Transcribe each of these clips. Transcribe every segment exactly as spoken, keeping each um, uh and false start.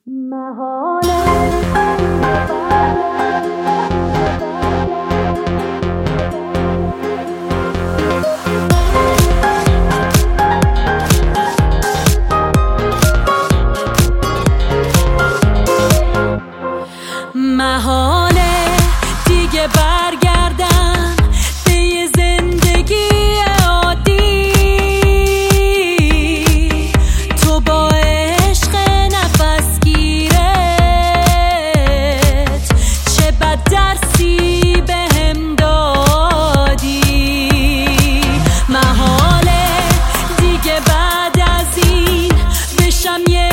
محاله دیگه برگردم به یه زندگی عادی. تو با عشق نفس گیرت چه بد درسی بهم دادی. محاله دیگه بعد از این بشم یه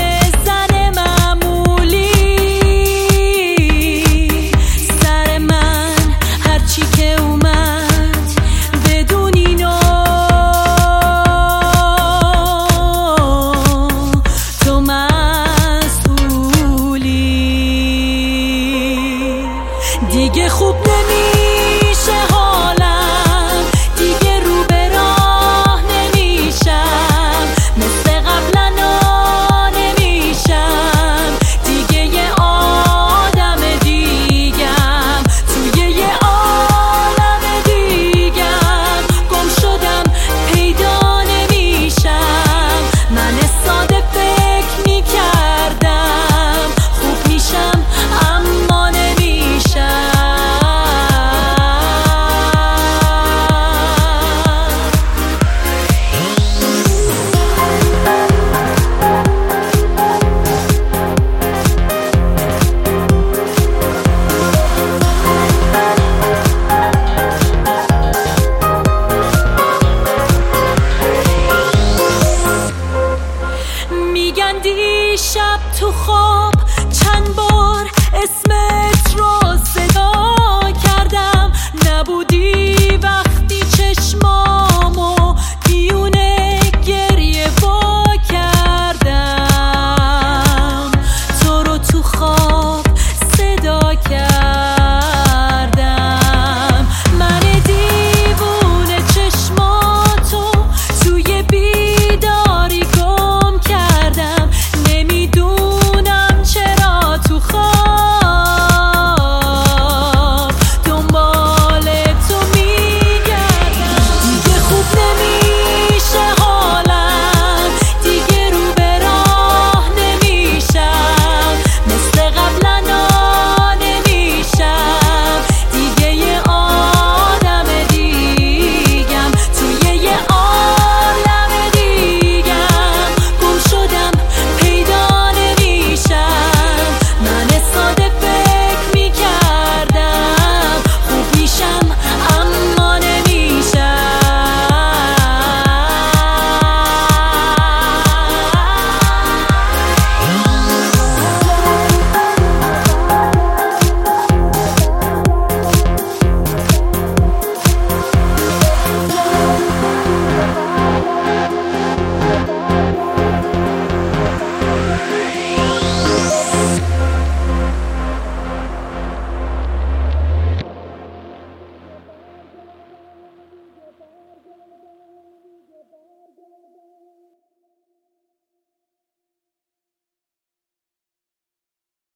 دیگه خوب نمیشه حالم، دیگه رو به راه نمیشم، مثل قبلا نمیشم. دیگه یه آدم دیگم توی یه عالم دیگم، گم شدم پیدا نمیشم. من ساده فکر میکردم خوب میشم اما نمیشم. میگن دیشب تو خواب